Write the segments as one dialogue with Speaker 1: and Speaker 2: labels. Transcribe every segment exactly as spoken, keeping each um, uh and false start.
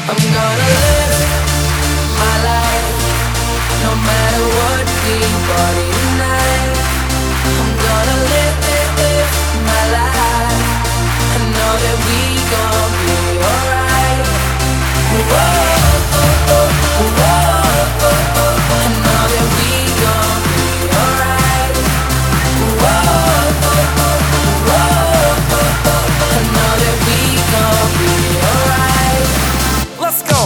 Speaker 1: I'm gonna live my life, no matter what we party tonight. I'm gonna live, live, live my life. I know that we gon' be alright. Whoa, oh, oh, whoa, oh, oh. I know that we gon' be alright. Whoa, oh, oh, whoa, oh, oh. I know that we gon' be alright. Let's go.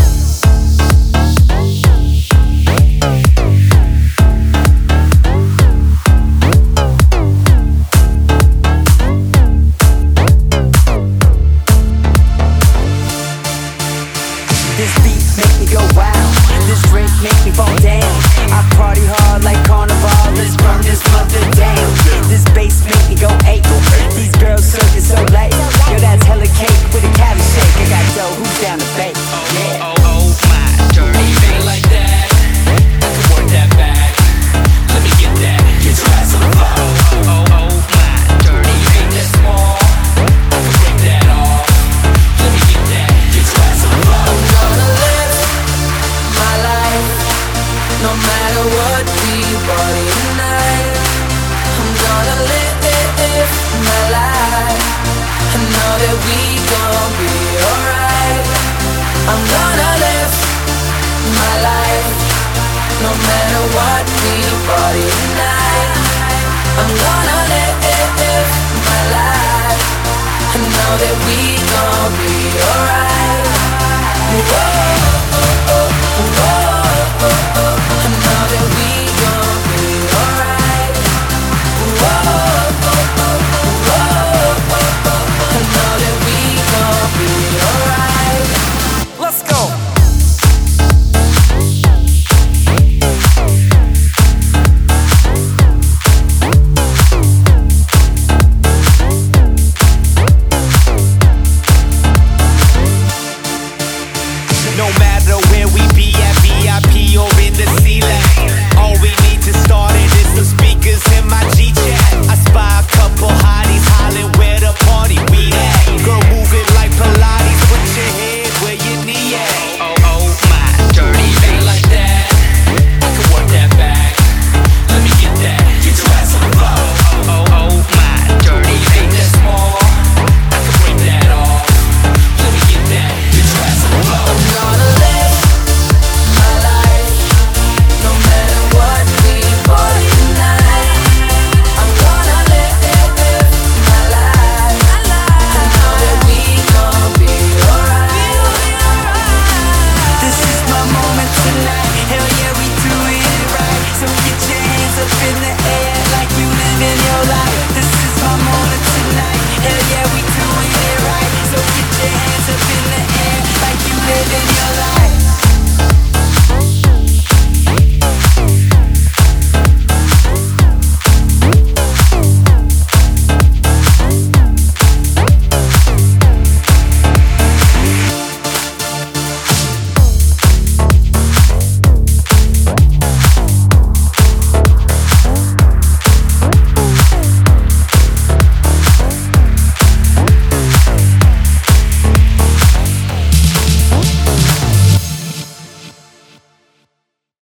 Speaker 2: This beat make me go wild. This drink make me fall down. I party hard like carnival. Let's burn this mother down. This bass make me go ape. These girls serving so late. Yo, that's hella cake with a cavity shake. I got dough, who's down to bake? Yeah.
Speaker 3: Oh, oh, oh, my dirty.
Speaker 4: You feel like that? I can work that back. Let me get that. Get your ass on the floor.
Speaker 3: Oh, oh, oh, my dirty.
Speaker 4: You ain't that small. I can break that off. Let me get that. Get your ass on the floor.
Speaker 1: I'm gonna live my life, no matter what we party tonight. I'm gonna live, live, live my life. I know that we gon' be alright. I'm gonna live my life, no matter what we party tonight. I'm gonna live, live, live my life. I know that we gon' be